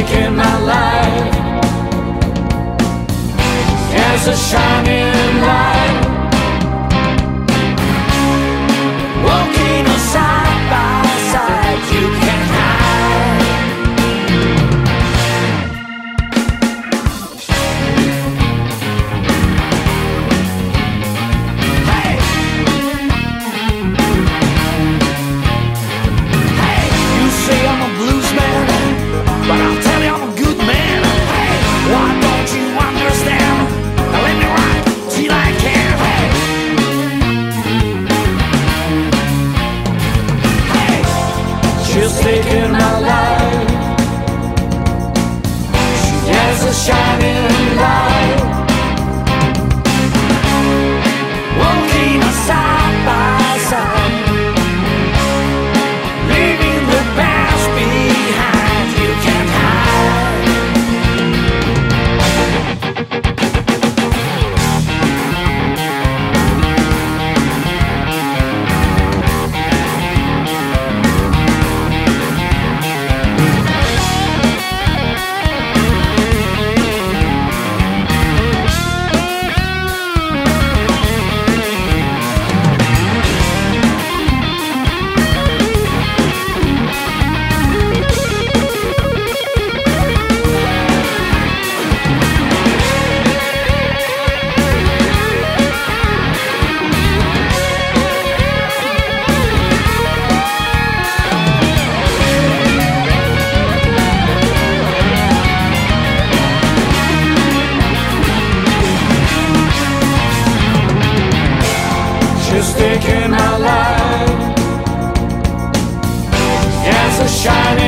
taking my life as a shining light, walking on side by side. You can't hide. Hey, hey, you say I'm a blues man, but I'll tell you I'm a good man. Hey, why don't you understand? Now let me rock till I can. Hey, hey, she's taking my life. She has a shining light, walking us side by side, leaving the past behind. You can't hide. She's taking my life as a shining